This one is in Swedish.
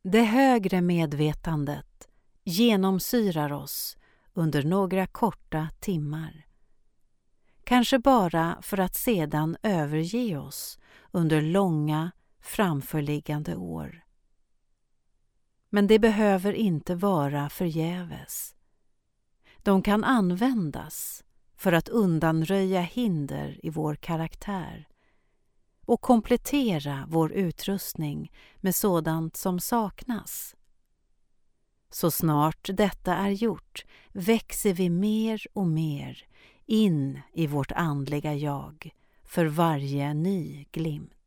Det högre medvetandet genomsyrar oss under några korta timmar. Kanske bara för att sedan överge oss under långa, framförliggande år. Men det behöver inte vara förgäves. De kan användas för att undanröja hinder i vår karaktär och komplettera vår utrustning med sådant som saknas. Så snart detta är gjort växer vi mer och mer in i vårt andliga jag för varje ny glimt.